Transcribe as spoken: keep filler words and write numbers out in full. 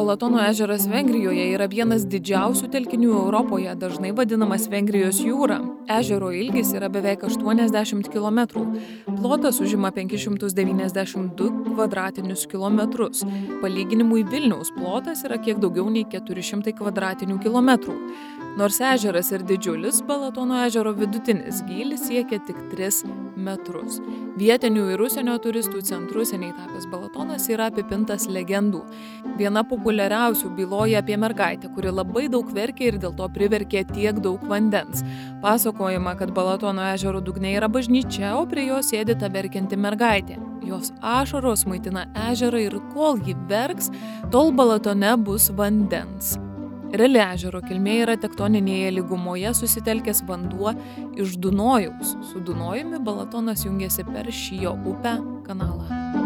Balatono ežeras Vengrijoje yra vienas didžiausių telkinių Europoje, dažnai vadinamas Vengrijos jūra. Ežero ilgis yra beveik aštuoniasdešimt kilometrų. Plotas užima penkis šimtus devyniasdešimt du kvadratinius kilometrus. Palyginimui Vilniaus plotas yra kiek daugiau nei keturi šimtai kvadratinių kilometrų. Nors ežeras ir didžiulis, Balatono ežero vidutinis gylis siekia tik tris metrus. Vietinių ir užsienio turistų centru seniai tapęs Balatonas yra apipintas legendų. Viena populiariausių byloja apie mergaitę, kuri labai daug verkė ir dėl to priverkė tiek daug vandens. Pasakojama, kad Balatono ežero dugne yra bažnyčia, o prie jos sėdi ta verkianti mergaitė. Jos ašaros maitina ežerą ir kol ji verks, tol Balatone bus vandens. Reali ežero kilmė yra tektoninėje lygumoje susitelkęs vanduo iš Dunojaus. Su Dunojumi Balatonas jungiasi per Šio upę kanalą.